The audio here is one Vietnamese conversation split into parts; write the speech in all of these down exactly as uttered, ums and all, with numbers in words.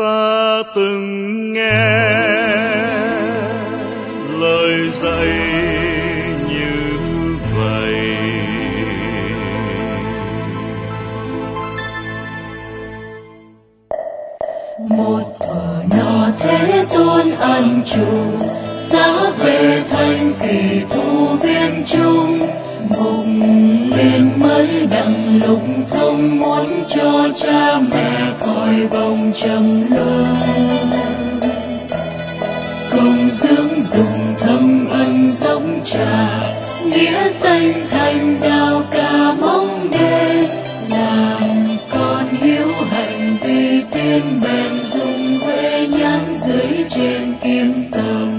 ta từng nghe lời dạy như vậy. Một thuở nọ Thế Tôn ân chủ xá về thanh kỳ thu viên trung, mục liền mới đặng lục thông muốn cho cha mẹ cõi bồng trầm luân, cùng dưỡng dùng thâm ân giống trà nghĩa danh thành đạo ca mong đêm, làm con hiếu hạnh vì tiên bèn dùng huệ nhãn dưới trên kim tầng,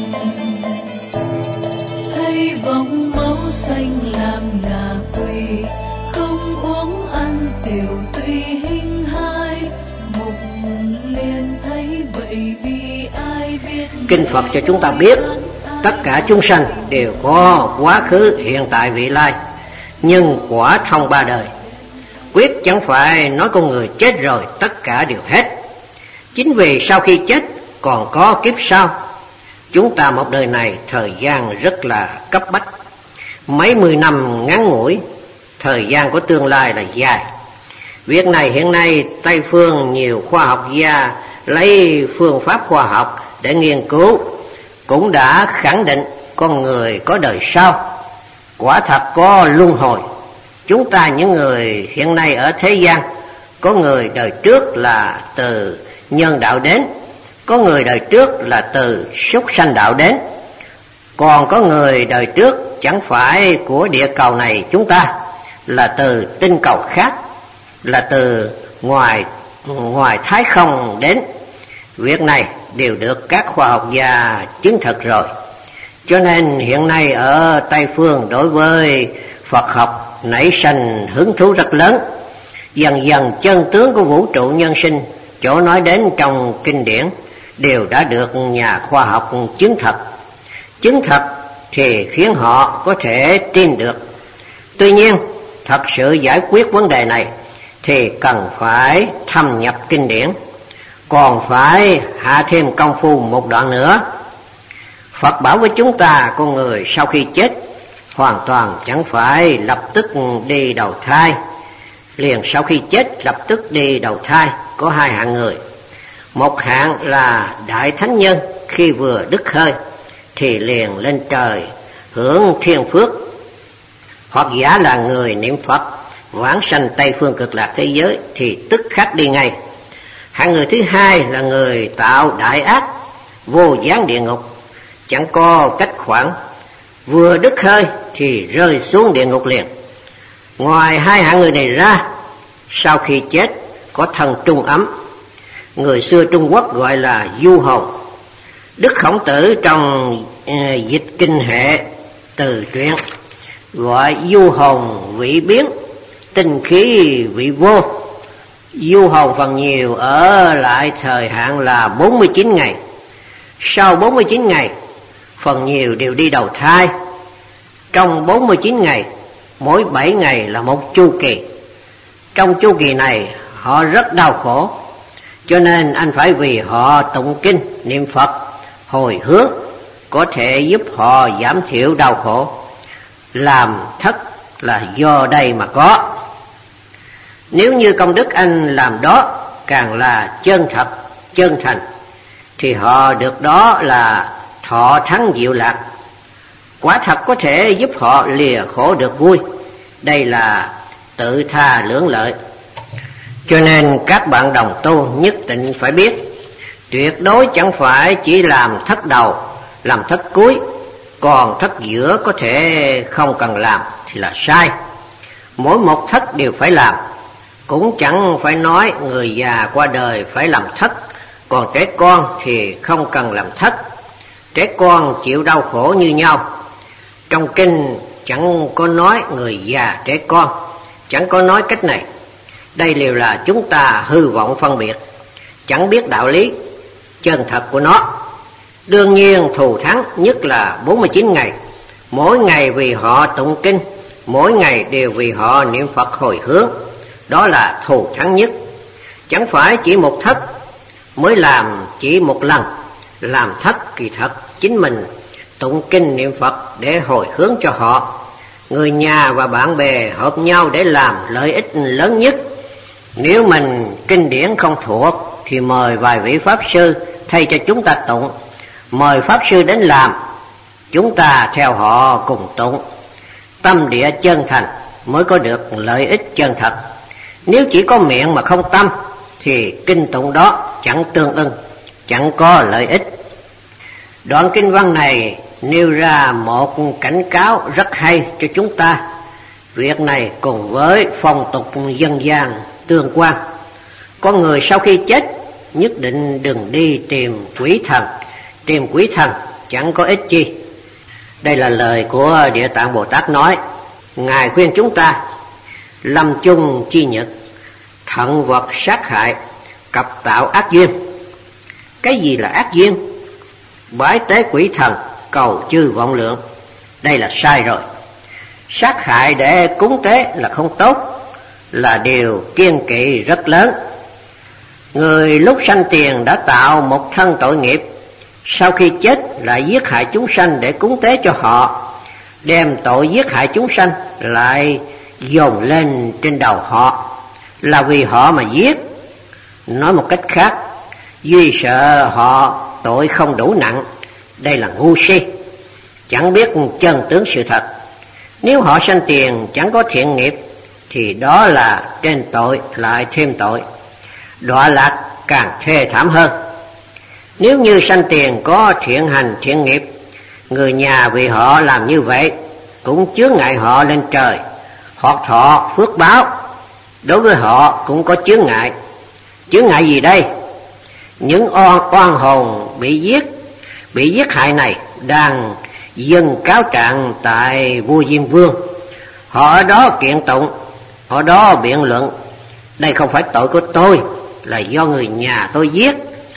thấy bóng máu xanh làm ngà quỳ, không uống ăn tiểu tùy hình hai, mục liền thấy vậy vì ai biết. Kinh Phật cho chúng ta biết tất cả chúng sanh đều có quá khứ, hiện tại, vị lai, nhân quả thông ba đời. Quyết chẳng phải nói con người chết rồi tất cả đều hết. Chính vì sau khi chết còn có kiếp sau. Chúng ta một đời này thời gian rất là cấp bách, mấy mươi năm ngắn ngủi, thời gian của tương lai là dài. Việc này hiện nay Tây phương nhiều khoa học gia lấy phương pháp khoa học để nghiên cứu, cũng đã khẳng định con người có đời sau, quả thật có luân hồi. Chúng ta những người hiện nay ở thế gian, có người đời trước là từ nhân đạo đến, có người đời trước là từ súc sanh đạo đến, còn có người đời trước chẳng phải của địa cầu này chúng ta, là từ tinh cầu khác, là từ ngoài ngoài thái không đến. Việc này đều được các khoa học gia chứng thực rồi. Cho nên hiện nay ở Tây phương đối với Phật học nảy sinh hứng thú rất lớn. Dần dần chân tướng của vũ trụ nhân sinh, chỗ nói đến trong kinh điển, đều đã được nhà khoa học chứng thực. Chứng thực thì khiến họ có thể tin được. Tuy nhiên, thật sự giải quyết vấn đề này thì cần phải thâm nhập kinh điển, còn phải hạ thêm công phu một đoạn nữa. Phật bảo với chúng ta con người sau khi chết hoàn toàn chẳng phải lập tức đi đầu thai. Liền sau khi chết lập tức đi đầu thai có hai hạng người. Một hạng là đại thánh nhân, khi vừa đứt hơi thì liền lên trời hưởng thiên phước, hoặc giả là người niệm Phật vãng sanh Tây phương cực lạc thế giới thì tức khắc đi ngay. Hạng người thứ hai là người tạo đại ác, vô gián địa ngục, chẳng có cách khoản, vừa đứt hơi thì rơi xuống địa ngục liền. Ngoài hai hạng người này ra, sau khi chết có thân trung ấm, người xưa Trung Quốc gọi là du hồn. Đức Khổng Tử trong uh, dịch kinh hệ từ truyện gọi du hồn vị biến, tinh khí vị vô. Du hồn phần nhiều ở lại thời hạn là bốn mươi chín ngày. Sau bốn mươi chín ngày, phần nhiều đều đi đầu thai. Trong bốn mươi chín ngày, mỗi bảy ngày là một chu kỳ. Trong chu kỳ này họ rất đau khổ, cho nên anh phải vì họ tụng kinh, niệm Phật, hồi hướng, có thể giúp họ giảm thiểu đau khổ. Làm thất là do đây mà có. Nếu như công đức anh làm đó càng là chân thật, chân thành, thì họ được đó là thọ thắng diệu lạc, quả thật có thể giúp họ lìa khổ được vui. Đây là tự tha lưỡng lợi. Cho nên các bạn đồng tu nhất định phải biết, tuyệt đối chẳng phải chỉ làm thất đầu, làm thất cuối, còn thất giữa có thể không cần làm thì là sai. Mỗi một thất đều phải làm. Cũng chẳng phải nói người già qua đời phải làm thất, còn trẻ con thì không cần làm thất. Trẻ con chịu đau khổ như nhau. Trong kinh chẳng có nói người già trẻ con, chẳng có nói cách này. Đây đều là chúng ta hư vọng phân biệt, chẳng biết đạo lý chân thật của nó. Đương nhiên thù thắng nhất là bốn mươi chín ngày, mỗi ngày vì họ tụng kinh, mỗi ngày đều vì họ niệm Phật hồi hướng, đó là thù thắng nhất. Chẳng phải chỉ một thất, mới làm chỉ một lần, làm thất kỳ thật chính mình tụng kinh niệm Phật để hồi hướng cho họ. Người nhà và bạn bè hợp nhau để làm lợi ích lớn nhất. Nếu mình kinh điển không thuộc thì mời vài vị Pháp Sư thay cho chúng ta tụng, mời Pháp Sư đến làm, chúng ta theo họ cùng tụng. Tâm địa chân thành mới có được lợi ích chân thật. Nếu chỉ có miệng mà không tâm thì kinh tụng đó chẳng tương ưng, chẳng có lợi ích. Đoạn kinh văn này nêu ra một cảnh cáo rất hay cho chúng ta. Việc này cùng với phong tục dân gian tương quan. Con người sau khi chết nhất định đừng đi tìm quỷ thần, tìm quỷ thần chẳng có ích chi. Đây là lời của Địa Tạng Bồ Tát nói. Ngài khuyên chúng ta lâm chung chi nhật, thận vật sát hại, cập tạo ác duyên. Cái gì là ác duyên? Bái tế quỷ thần, cầu chư vọng lượng, đây là sai rồi. Sát hại để cúng tế là không tốt, là điều kiêng kỵ rất lớn. Người lúc sanh tiền đã tạo một thân tội nghiệp, sau khi chết lại giết hại chúng sanh để cúng tế cho họ, đem tội giết hại chúng sanh lại dồn lên trên đầu họ, là vì họ mà giết. Nói một cách khác, vì sợ họ tội không đủ nặng, đây là ngu si, chẳng biết chân tướng sự thật. Nếu họ sanh tiền chẳng có thiện nghiệp thì đó là trên tội lại thêm tội, đọa lạc càng thê thảm hơn. Nếu như sanh tiền có thiện hành thiện nghiệp, người nhà vì họ làm như vậy cũng chướng ngại họ lên trời, hoặc thọ phước báo, đối với họ cũng có chướng ngại. Chướng ngại gì đây? Những oan, oan hồn bị giết, bị giết hại này đang dâng cáo trạng tại vua Diêm Vương. Họ ở đó kiện tụng, họ đó biện luận, đây không phải tội của tôi, là do người nhà tôi giết.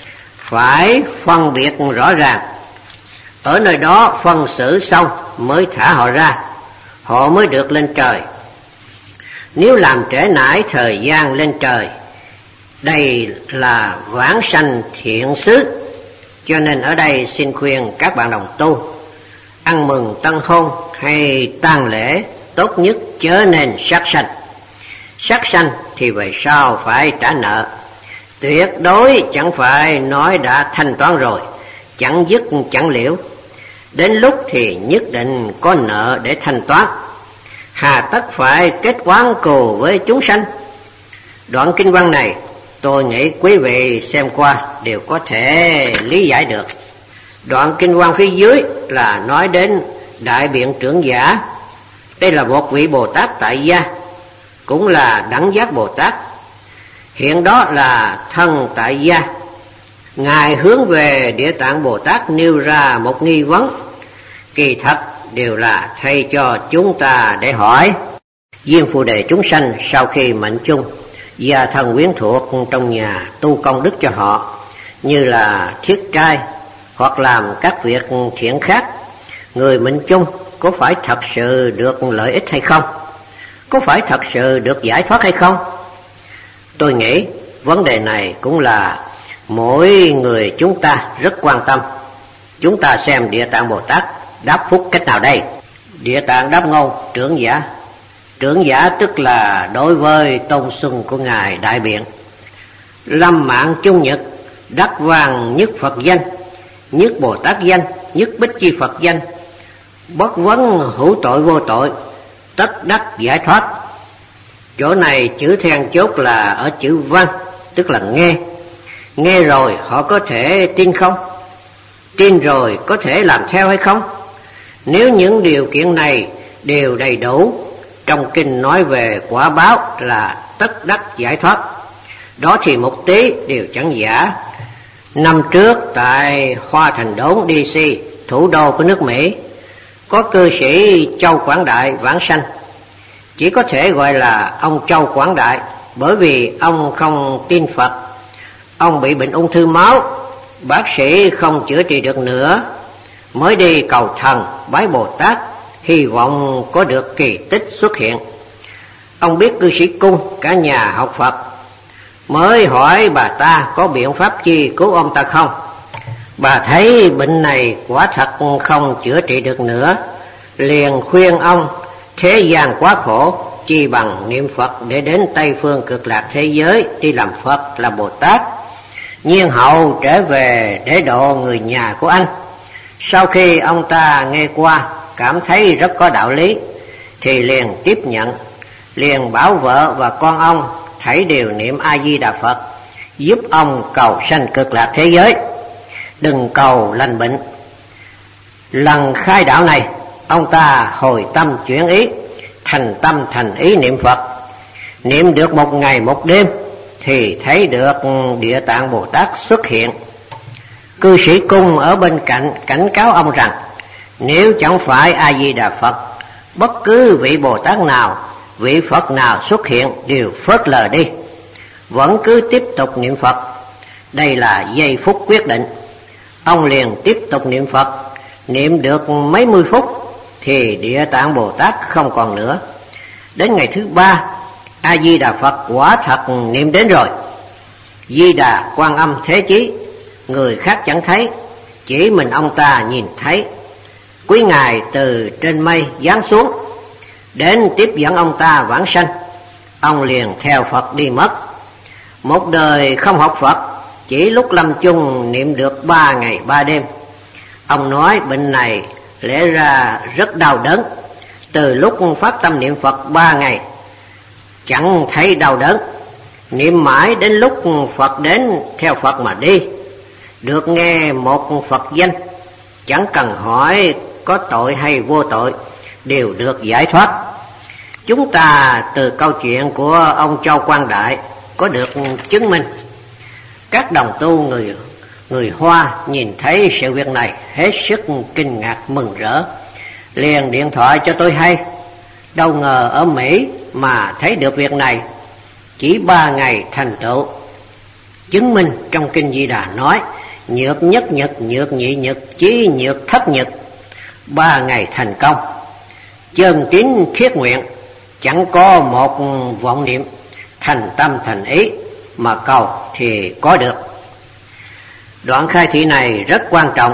Phải phân biệt rõ ràng, ở nơi đó phân xử xong mới thả họ ra, họ mới được lên trời. Nếu làm trễ nải thời gian lên trời, đây là vãng sanh thiện xứ. Cho nên ở đây xin khuyên các bạn đồng tu, ăn mừng tân hôn hay tang lễ tốt nhất chớ nên sát sanh. Sát sanh thì về sau phải trả nợ, tuyệt đối chẳng phải nói đã thanh toán rồi, chẳng dứt chẳng liễu. Đến lúc thì nhất định có nợ để thanh toán, hà tất phải kết oán cừu với chúng sanh. Đoạn kinh văn này tôi nghĩ quý vị xem qua đều có thể lý giải được. Đoạn kinh văn phía dưới là nói đến Đại Biện Trưởng Giả. Đây là một vị Bồ Tát tại gia, cũng là đẳng giác Bồ Tát. Hiện đó là thân tại gia. Ngài hướng về Địa Tạng Bồ Tát nêu ra một nghi vấn, kỳ thật đều là thay cho chúng ta để hỏi. Viên Phù Đề chúng sanh sau khi mệnh chung và thần quyến thuộc trong nhà tu công đức cho họ, như là thiết trai hoặc làm các việc thiện khác, người mệnh chung có phải thật sự được lợi ích hay không? Có phải thật sự được giải thoát hay không? Tôi nghĩ vấn đề này cũng là mỗi người chúng ta rất quan tâm. Chúng ta xem Địa Tạng Bồ Tát đáp phúc cách nào đây. Địa Tạng đáp ngôn: Trưởng giả. Trưởng giả tức là đối với tôn xưng của Ngài Đại Biện. Lâm mạng chung nhật, đắc vàng nhất Phật danh, nhất Bồ Tát danh, nhất Bích Chi Phật danh, bất vấn hữu tội vô tội, tất đắc giải thoát. Chỗ này chữ then chốt là ở chữ văn, tức là nghe. Nghe rồi họ có thể tin không? Tin rồi có thể làm theo hay không? Nếu những điều kiện này đều đầy đủ, trong kinh nói về quả báo là tất đắc giải thoát, đó thì một tí đều chẳng giả. Năm trước tại Hoa Thành Đốn đê xê, thủ đô của nước Mỹ, có cư sĩ Châu Quảng Đại vãng sanh. Chỉ có thể gọi là ông Châu Quảng Đại, bởi vì ông không tin Phật. Ông bị bệnh ung thư máu, bác sĩ không chữa trị được nữa, mới đi cầu thần bái Bồ Tát, hy vọng có được kỳ tích xuất hiện. Ông biết cư sĩ Cung cả nhà học Phật, mới hỏi bà ta có biện pháp chi cứu ông ta không. Bà thấy bệnh này quả thật không chữa trị được nữa, liền khuyên ông thế gian quá khổ, chi bằng niệm Phật để đến Tây Phương Cực Lạc thế giới đi làm Phật là Bồ Tát, nhiên hậu trở về để độ người nhà của anh. Sau khi ông ta nghe qua cảm thấy rất có đạo lý thì liền tiếp nhận, liền bảo vợ và con ông thảy đều niệm A Di Đà Phật, giúp ông cầu sanh Cực Lạc thế giới, đừng cầu lành bệnh. Lần khai đạo này, ông ta hồi tâm chuyển ý, thành tâm thành ý niệm Phật. Niệm được một ngày một đêm thì thấy được Địa Tạng Bồ Tát xuất hiện. Cư sĩ cung ở bên cạnh cảnh cáo ông rằng nếu chẳng phải A Di Đà Phật, bất cứ vị Bồ Tát nào, vị Phật nào xuất hiện đều phớt lờ đi, vẫn cứ tiếp tục niệm Phật. Đây là giây phút quyết định. Ông liền tiếp tục niệm Phật, niệm được mấy mươi phút thì Địa Tạng Bồ Tát không còn nữa. Đến ngày thứ ba, A Di Đà Phật quả thật niệm đến rồi. Di Đà Quan Âm Thế Chí, người khác chẳng thấy, chỉ mình ông ta nhìn thấy. Quý ngài từ trên mây giáng xuống, đến tiếp dẫn ông ta vãng sanh. Ông liền theo Phật đi mất. Một đời không học Phật, chỉ lúc lâm chung niệm được ba ngày ba đêm. Ông nói bệnh này lẽ ra rất đau đớn. Từ lúc phát tâm niệm Phật ba ngày chẳng thấy đau đớn, niệm mãi đến lúc Phật đến theo Phật mà đi, được nghe một Phật danh, chẳng cần hỏi có tội hay vô tội, đều được giải thoát. Chúng ta từ câu chuyện của ông Châu Quang Đại có được chứng minh. Các đồng tu người người Hoa nhìn thấy sự việc này hết sức kinh ngạc mừng rỡ, liền điện thoại cho tôi hay. Đâu ngờ ở Mỹ mà thấy được việc này, chỉ ba ngày thành tựu. Chứng minh trong kinh Di Đà nói nhược nhất nhật, nhược nhị nhật, chí nhược thất nhật, ba ngày thành công. Chân tín thiết nguyện, chẳng có một vọng niệm, thành tâm thành ý mà cầu thì có được. Đoạn khai thị này rất quan trọng.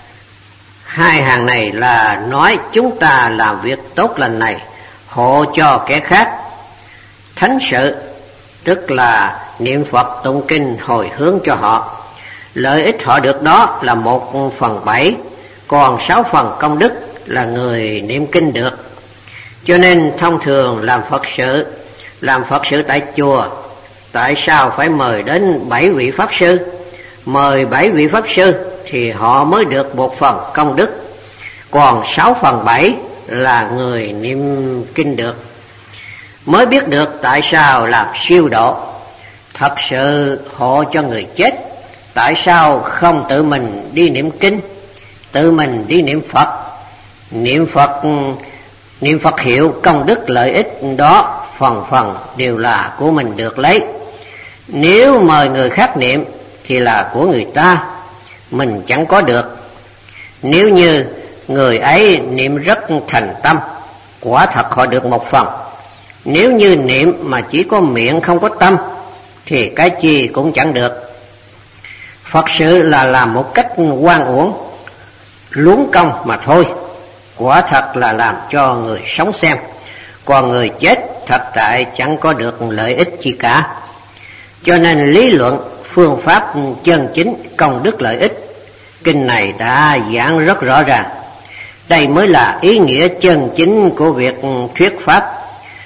Hai hàng này là nói chúng ta làm việc tốt lành này hộ cho kẻ khác. Thánh sự tức là niệm Phật tụng kinh hồi hướng cho họ. Lợi ích họ được đó là một phần bảy, còn sáu phần công đức là người niệm kinh được. Cho nên thông thường làm Phật sự, làm Phật sự tại chùa, tại sao phải mời đến bảy vị Pháp Sư? Mời bảy vị Pháp Sư thì họ mới được một phần công đức, còn sáu phần bảy là người niệm kinh được. Mới biết được tại sao làm siêu độ, thật sự hộ cho người chết. Tại sao không tự mình đi niệm kinh, tự mình đi niệm Phật? Niệm Phật, niệm Phật hiệu công đức lợi ích đó phần phần đều là của mình được lấy. Nếu mời người khác niệm thì là của người ta, mình chẳng có được. Nếu như người ấy niệm rất thành tâm, quả thật họ được một phần. Nếu như niệm mà chỉ có miệng không có tâm thì cái chi cũng chẳng được. Phật sự là làm một cách oan uổng, luống công mà thôi. Quả thật là làm cho người sống xem, còn người chết thật tại chẳng có được lợi ích gì cả. Cho nên lý luận phương pháp chân chính công đức lợi ích, kinh này đã giảng rất rõ ràng. Đây mới là ý nghĩa chân chính của việc thuyết pháp.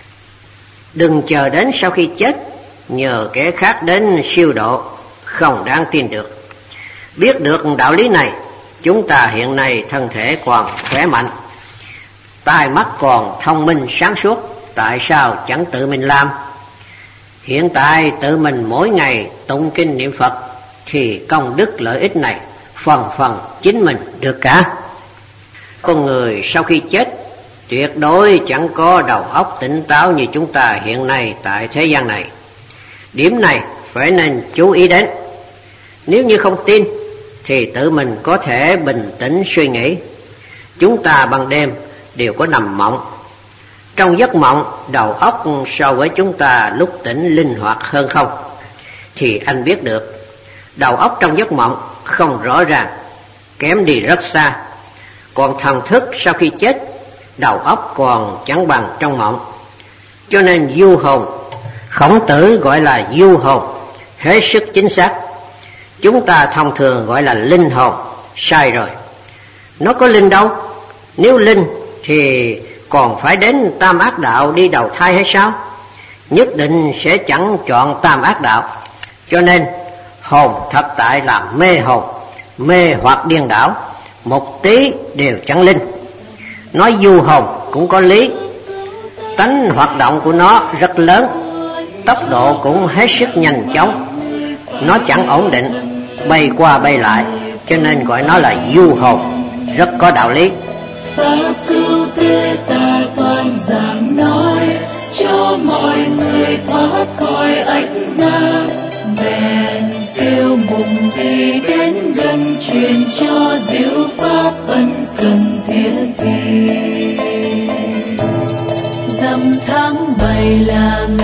Đừng chờ đến sau khi chết nhờ kẻ khác đến siêu độ, không đáng tin được. Biết được đạo lý này, chúng ta hiện nay thân thể còn khỏe mạnh, tai mắt còn thông minh sáng suốt, tại sao chẳng tự mình làm? Hiện tại tự mình mỗi ngày tụng kinh niệm Phật thì công đức lợi ích này phần phần chính mình được cả. Con người sau khi chết tuyệt đối chẳng có đầu óc tỉnh táo như chúng ta hiện nay tại thế gian này. Điểm này phải nên chú ý đến. Nếu như không tin thì tự mình có thể bình tĩnh suy nghĩ. Chúng ta ban đêm đều có nằm mộng. Trong giấc mộng, đầu óc so với chúng ta lúc tỉnh linh hoạt hơn không? thì anh biết được. Đầu óc trong giấc mộng không rõ ràng, kém đi rất xa. Còn thần thức sau khi chết, đầu óc còn chẳng bằng trong mộng. Cho nên du hồn, Khổng Tử gọi là du hồn, hết sức chính xác. Chúng ta thông thường gọi là linh hồn, sai rồi. Nó có linh đâu? Nếu linh thì còn phải đến tam ác đạo đi đầu thai hay sao? Nhất định sẽ chẳng chọn tam ác đạo. Cho nên hồn thật tại là mê hồn, mê hoặc điên đảo, một tí đều chẳng linh. Nói du hồn cũng có lý. Tánh hoạt động của nó rất lớn, tốc độ cũng hết sức nhanh chóng. Nó chẳng ổn định, bay qua bay lại, cho nên gọi nó là du hồn, rất có đạo lý. Pháp cứu thế ta toàn giảng nói, cho mọi người thoát khỏi ách nan. Bèn kêu mùng đi đến gần, truyền cho diệu pháp ân cần thiết thi. Dằm tháng bảy là